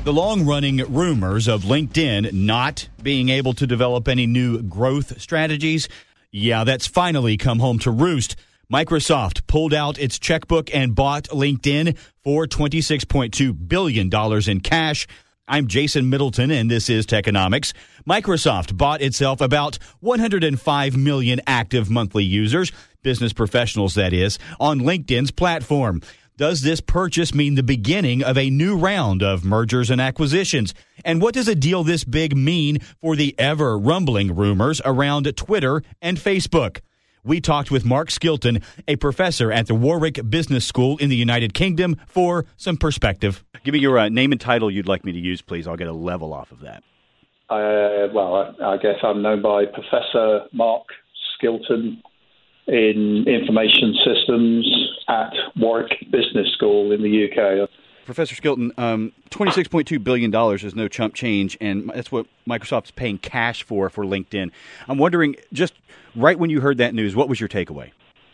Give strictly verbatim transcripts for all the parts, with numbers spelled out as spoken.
The long-running rumors of LinkedIn not being able to develop any new growth strategies, yeah, that's finally come home to roost. Microsoft pulled out its checkbook and bought LinkedIn for twenty-six point two billion dollars in cash. I'm Jason Middleton, and this is Techonomics. Microsoft bought itself about one hundred five million active monthly users, business professionals, that is, on LinkedIn's platform. Does this purchase mean the beginning of a new round of mergers and acquisitions? And what does a deal this big mean for the ever-rumbling rumors around Twitter and Facebook? We talked with Mark Skilton, a professor at the Warwick Business School in the United Kingdom, for some perspective. Give me your uh, name and title you'd like me to use, please. I'll get a level off of that. Uh, well, I, I guess I'm known by Professor Mark Skilton in Information Systems at Warwick Business School in the U K. Professor Skilton, um, twenty-six point two billion dollars is no chump change, and that's what Microsoft's paying cash for for LinkedIn. I'm wondering, just right when you heard that news, what was your takeaway?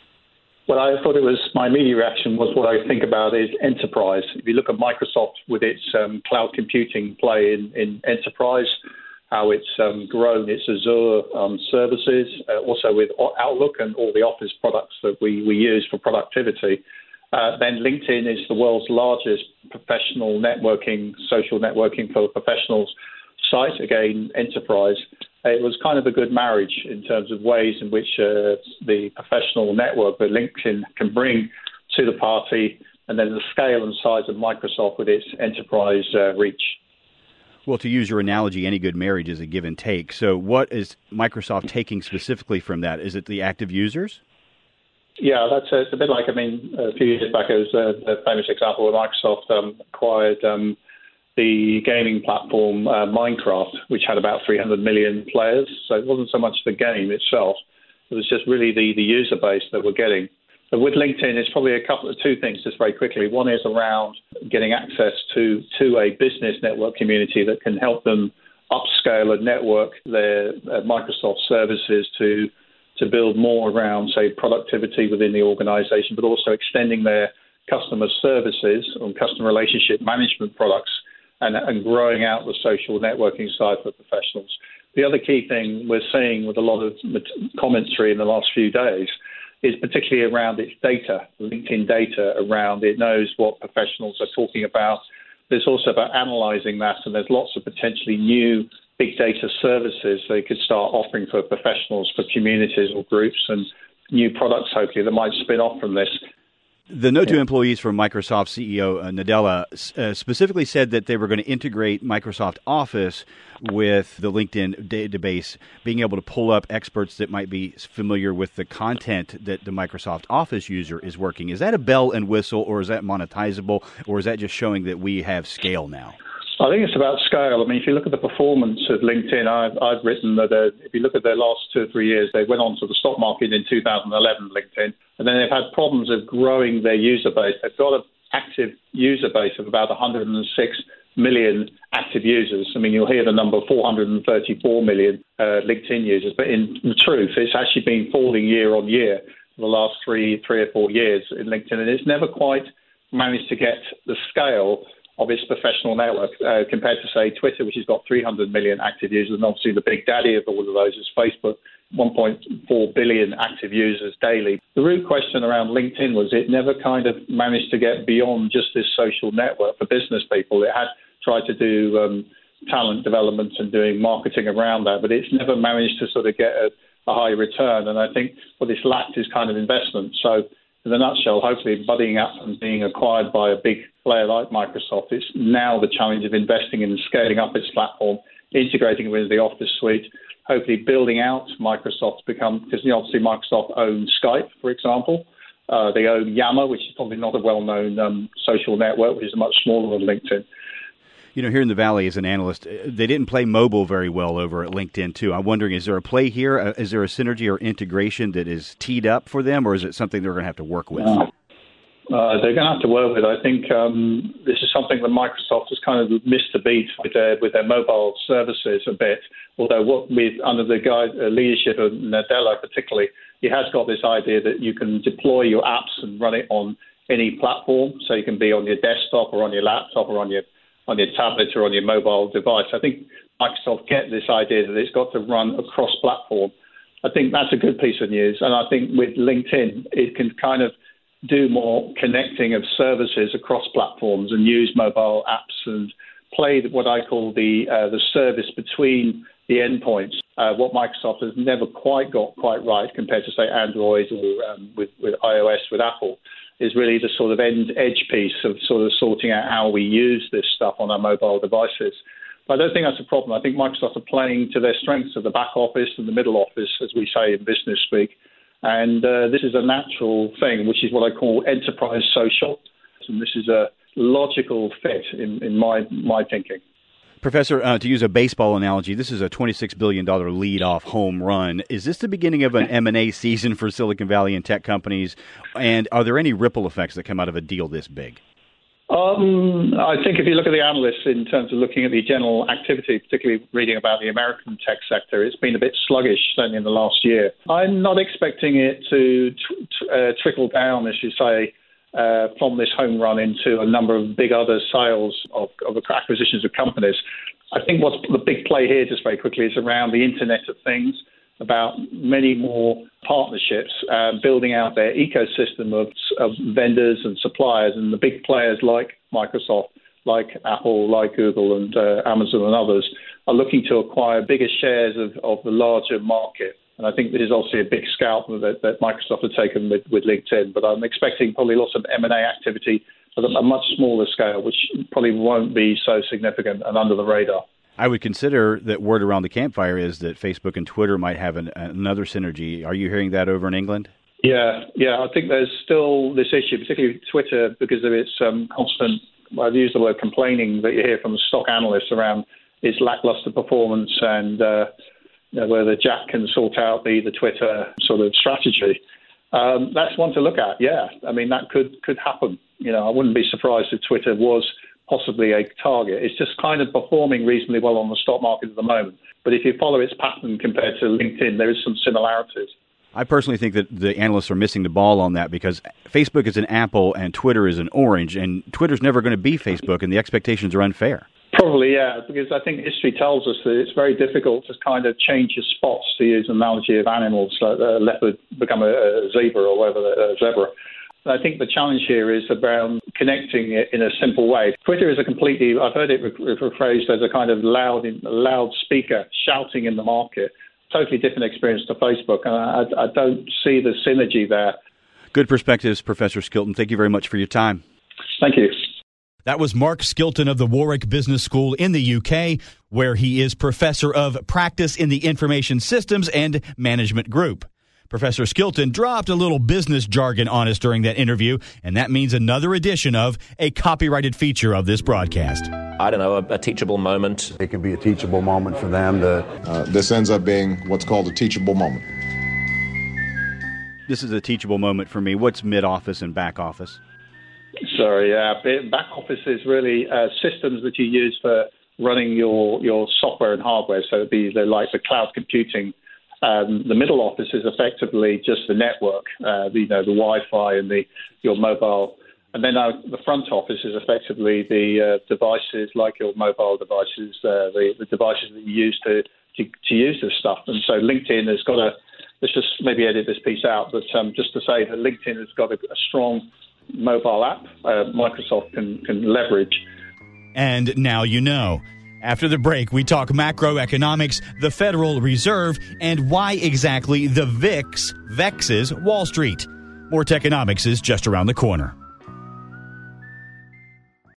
Well, I thought it was, my immediate reaction was what I think about is enterprise. If you look at Microsoft with its um, cloud computing play in, in enterprise, how it's um, grown its Azure um, services, uh, also with Outlook and all the Office products that we, we use for productivity. Uh, then LinkedIn is the world's largest professional networking, social networking for professionals site, again, enterprise. It was kind of a good marriage in terms of ways in which uh, the professional network that LinkedIn can bring to the party, and then the scale and size of Microsoft with its enterprise uh, reach. Well, to use your analogy, any good marriage is a give and take. So what is Microsoft taking specifically from that? Is it the active users? Yeah, that's a, it's a bit like, I mean, a few years back, it was uh, the famous example where Microsoft um, acquired um, the gaming platform uh, Minecraft, which had about three hundred million players. So it wasn't so much the game itself. It was just really the, the user base that we're getting. But with LinkedIn, it's probably a couple of two things just very quickly. One is around getting access to, to a business network community that can help them upscale and network their uh, Microsoft services to to build more around, say, productivity within the organization, but also extending their customer services and customer relationship management products and, and growing out the social networking side for professionals. The other key thing we're seeing with a lot of commentary in the last few days is particularly around its data, LinkedIn data around it knows what professionals are talking about. There's also about analyzing that, and there's lots of potentially new big data services they could start offering for professionals, for communities or groups, and new products, hopefully, that might spin off from this. The Note two employees from Microsoft C E O uh, Nadella uh, specifically said that they were going to integrate Microsoft Office with the LinkedIn database, being able to pull up experts that might be familiar with the content that the Microsoft Office user is working. Is that a bell and whistle, or is that monetizable, or is that just showing that we have scale now? I think it's about scale. I mean, if you look at the performance of LinkedIn, I've, I've written that uh, if you look at their last two or three years, they went on to the stock market in two thousand eleven, LinkedIn, and then they've had problems of growing their user base. They've got an active user base of about one hundred six million active users. I mean, you'll hear the number four hundred thirty-four million uh, LinkedIn users, but in truth, it's actually been falling year on year for the last three, three or four years in LinkedIn, and it's never quite managed to get the scale of its professional network uh, compared to, say, Twitter, which has got three hundred million active users, and obviously the big daddy of all of those is Facebook, one point four billion active users daily. The root question around LinkedIn was it never kind of managed to get beyond just this social network for business people. It had tried to do um, talent development and doing marketing around that, but it's never managed to sort of get a, a high return, and I think what it's lacked is kind of investment. So in a nutshell, hopefully buddying up and being acquired by a big player like Microsoft, it's now the challenge of investing in scaling up its platform, integrating it with the Office suite, hopefully building out Microsoft to become, because obviously Microsoft owns Skype, for example. Uh, they own Yammer, which is probably not a well-known um, social network, which is much smaller than LinkedIn. You know, here in the Valley as an analyst, they didn't play mobile very well over at LinkedIn, too. I'm wondering, is there a play here? Is there a synergy or integration that is teed up for them, or is it something they're going to have to work with? Uh, uh, they're going to have to work with. I think um, this is something that Microsoft has kind of missed a beat with their, with their mobile services a bit, although what with under the guide, uh, leadership of Nadella particularly, he has got this idea that you can deploy your apps and run it on any platform, so you can be on your desktop or on your laptop or on your on your tablet or on your mobile device. I think Microsoft get this idea that it's got to run across platform. I think that's a good piece of news. And I think with LinkedIn, it can kind of do more connecting of services across platforms and use mobile apps and play what I call the uh, the service between the endpoints. Uh, what Microsoft has never quite got quite right compared to, say, Android or um, with, with iOS, with Apple, is really the sort of end edge piece of sort of sorting out how we use this stuff on our mobile devices. But I don't think that's a problem. I think Microsoft are playing to their strengths of the back office and the middle office, as we say in business speak. And uh, this is a natural thing, which is what I call enterprise social. And this is a logical fit in, in my, my thinking. Professor, uh, to use a baseball analogy, this is a twenty-six billion dollars lead-off home run. Is this the beginning of an M and A season for Silicon Valley and tech companies? And are there any ripple effects that come out of a deal this big? Um, I think if you look at the analysts in terms of looking at the general activity, particularly reading about the American tech sector, it's been a bit sluggish, certainly in the last year. I'm not expecting it to t- uh, trickle down, as you say, uh, from this home run into a number of big other sales of, of acquisitions of companies. I think what's the big play here, just very quickly, is around the Internet of Things, about many more partnerships, uh, building out their ecosystem of, of vendors and suppliers, and the big players like Microsoft, like Apple, like Google and uh, Amazon and others are looking to acquire bigger shares of, of the larger market. And I think this is obviously a big scalp that, that Microsoft have taken with, with LinkedIn, but I'm expecting probably lots of M and A activity at a much smaller scale, which probably won't be so significant and under the radar. I would consider that word around the campfire is that Facebook and Twitter might have an, another synergy. Are you hearing that over in England? Yeah, yeah. I think there's still this issue, particularly Twitter, because of its um, constant, well, I've used the word complaining, that you hear from the stock analysts around its lackluster performance and uh, you know, whether Jack can sort out the, the Twitter sort of strategy. Um, that's one to look at, yeah. I mean, that could, could happen. You know, I wouldn't be surprised if Twitter was possibly a target. It's just kind of performing reasonably well on the stock market at the moment. But if you follow its pattern compared to LinkedIn, there is some similarities. I personally think that the analysts are missing the ball on that because Facebook is an apple and Twitter is an orange, and Twitter's never going to be Facebook, and the expectations are unfair. Probably, yeah, because I think history tells us that it's very difficult to kind of change your spots, to use an analogy of animals, like a leopard become a, a zebra or whatever, a zebra. I think the challenge here is around connecting it in a simple way. Twitter is a completely, I've heard it rephrased as a kind of loud, loudspeaker shouting in the market. Totally different experience to Facebook, and I, I don't see the synergy there. Good perspectives, Professor Skilton. Thank you very much for your time. Thank you. That was Mark Skilton of the Warwick Business School in the U K, where he is Professor of Practice in the Information Systems and Management Group. Professor Skilton dropped a little business jargon on us during that interview, and that means another edition of a copyrighted feature of this broadcast. I don't know, a, a teachable moment. It can be a teachable moment for them. To... Uh, this ends up being what's called a teachable moment. This is a teachable moment for me. What's mid-office and back office? Sorry, yeah. Back office is really uh, systems that you use for running your, your software and hardware. So it'd be the, like the cloud computing. Um, the middle office is effectively just the network, uh, the, you know, the Wi-Fi and the your mobile. And then uh, the front office is effectively the uh, devices, like your mobile devices, uh, the, the devices that you use to, to, to use this stuff. And so LinkedIn has got a, let's just maybe edit this piece out, but um, just to say that LinkedIn has got a, a strong mobile app uh, Microsoft can, can leverage. And now you know. After the break, we talk macroeconomics, the Federal Reserve, and why exactly the V I X vexes Wall Street. More Techonomics is just around the corner.